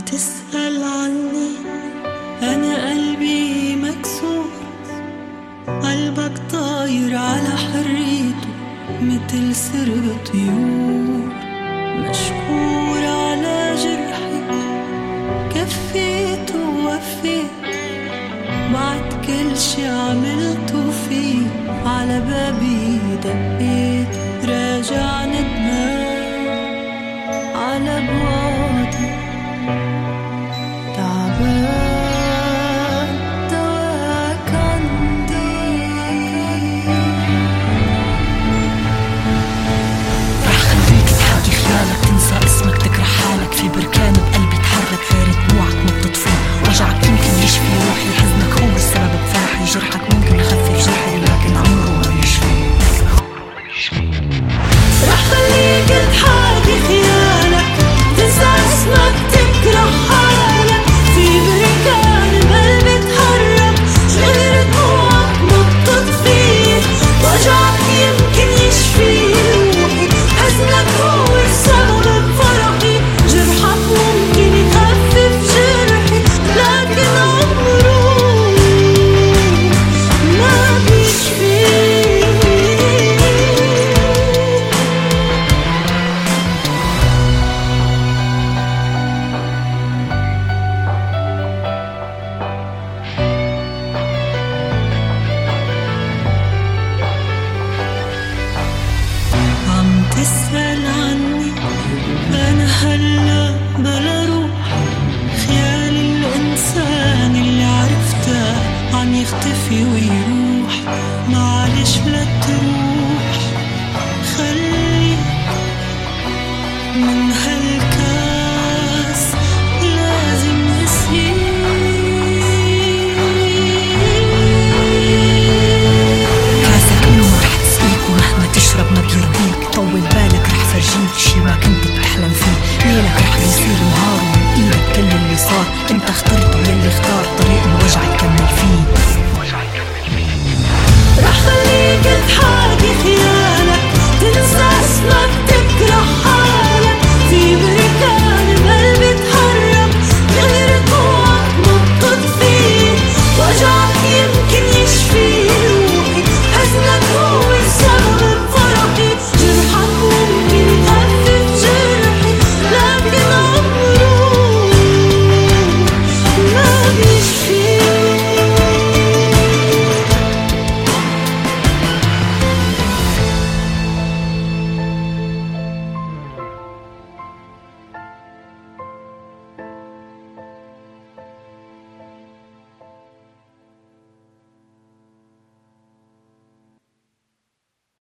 تسأل عني، أنا قلبي مكسور، قلبك طاير على حريته متل سرب طيور. مشكور على جرحي كفيت ووفيت، بعد كل شي عملته فيه على بابي دقيت. راجع ندمان على بوادي تعبان، دواك عندي. رح خليك تحاكي خيالك، تنسى اسمك، تكره حالك. في بركان بقلبي تحرك، غير دموعك ما بتطفي. وجعك يمكن يشفي روحي، حزنك هو السبب بفرحي. جرحك ممكن يخفف جرحي لكن عمره ما يشفي. رح خليك تحاكي خيالك، تنسى اسمك، تكره حالك. في بركان بقلبي تحرك، غير دموعك ما بتطفي. وجعك يمكن يشفي روحي، حزنك هو السبب بفرحي. جرحك ممكن يخفف جرحي لكن عمره ما بيشفي. عم تسأل عني، أنا هلا بلا روح. خيال الإنسان اللي عرفته عم يختفي ويروح. معلش لا تروح، خليك من هالكاس لازم كاسك منه رح تسقيك، ومهما تشرب ما بيرضيك. طول بالك رح فرجيك شي ما كنت بتحلم فيه. ليلك رح يصير نهار، ومن ايدك كل اللي صار انت اخترته